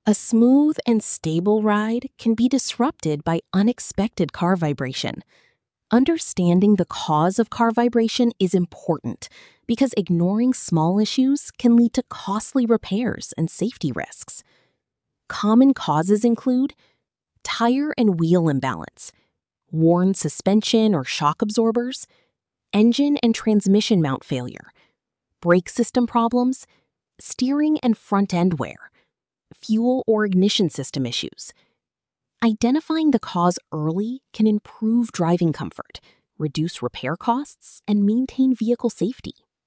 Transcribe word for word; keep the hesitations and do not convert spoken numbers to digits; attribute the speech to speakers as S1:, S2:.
S1: A smooth and stable ride can be disrupted by unexpected car vibration. Understanding the cause of car vibration is important because ignoring small issues can lead to costly repairs and safety risks. Common causes include tire and wheel imbalance, worn suspension or shock absorbers, engine and transmission mount failure, brake system problems, steering and front end wear, fuel or ignition system issues. Identifying the cause early can improve driving comfort, reduce repair costs, and maintain vehicle safety.